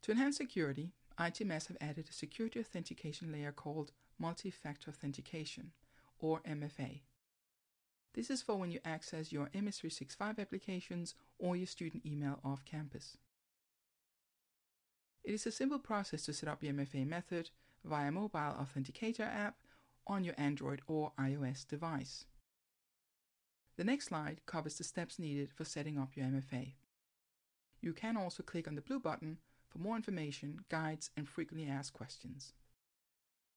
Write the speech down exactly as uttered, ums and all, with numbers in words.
To enhance security, I T M S have added a security authentication layer called Multi-Factor Authentication, or M F A. This is for when you access your M S three sixty-five applications or your student email off campus. It is a simple process to set up your M F A method via Mobile Authenticator app on your Android or iOS device. The next slide covers the steps needed for setting up your M F A. You can also click on the blue button for more information, guides, and frequently asked questions.